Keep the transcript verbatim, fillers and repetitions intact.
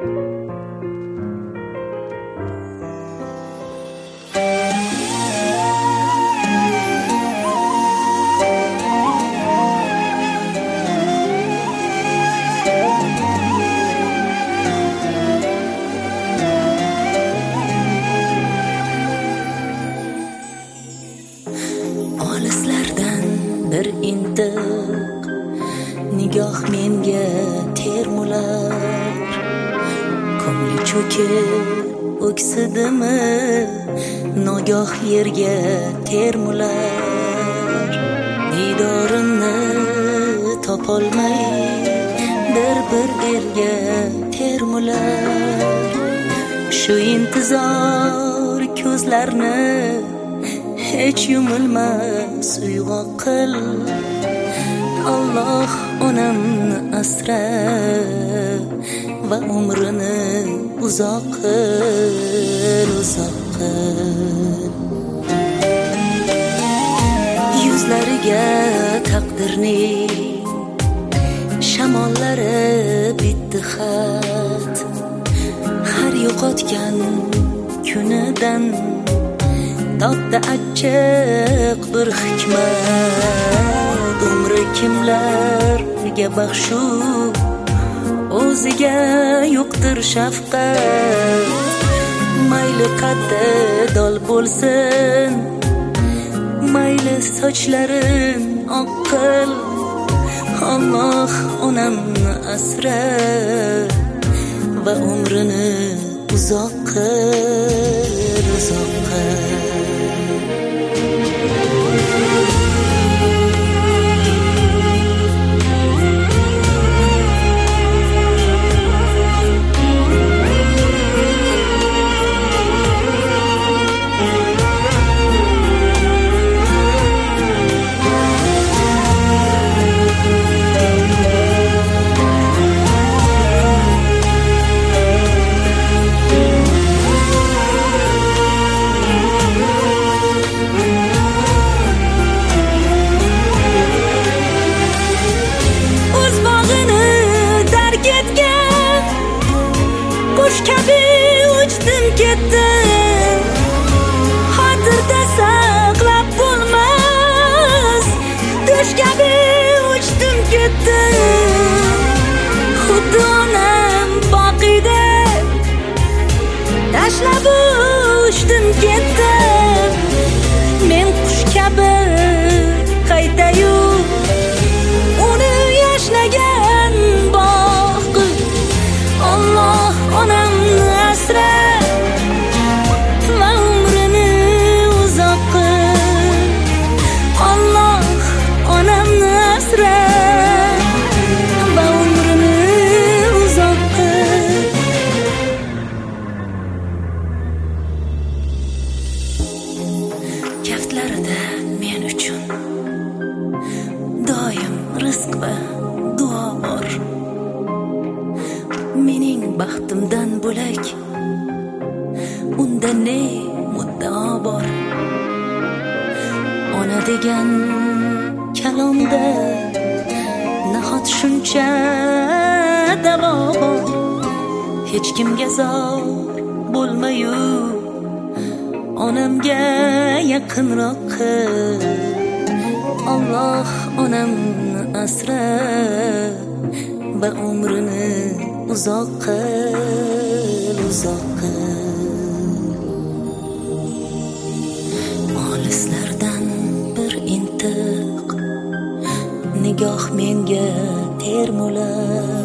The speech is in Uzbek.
Olislardan bir intiq nigoh menga termular, ko'ngli cho'kib o'ksidimi nogoh yerga termular. Didorimni topolmay bir bir elga termular. Shu intizor ko'zlarni hech yumilmas uyg'oq qil. Alloh onamni asra va umrini uzoq qil, uzoq qil. Yuzlariga taqdirning shamollari bitdi xat. Har yo'qotgan kunidan topdi achchiq bir hikmat. Umri kimlarga baxshu o'ziga yo'qdir shafqat. Mayli qaddi dol bo'lsin, mayli sochlarin oq qil. Alloh onamni asra va umrini uzoq qil, uzoq qil. Qush kabi uchdim ketdim, xotirda saqlab bo'lmas. Tush kabi uchdim ketdim, xuddi onam boqida tashlab uchdim ketdim. Men qush kabi qaytayu uni yashnagan boq. Alloh onamni asra va umrini uzoq qil. Alloh onamni asra va umrini uzoq qil. Kaftlarida men uchun doim rizq va duo bor. Mening baxtimdan bo'lak unda ne muddao bor. Ona degan kalomda nahot shuncha davo bor. Hech kimga zor bo'lmayu onamga yaqinroq qil. Alloh onamni asra va umrini uzoq qil, uzoq qil. Olislardan bir intiq nigoh menga termular,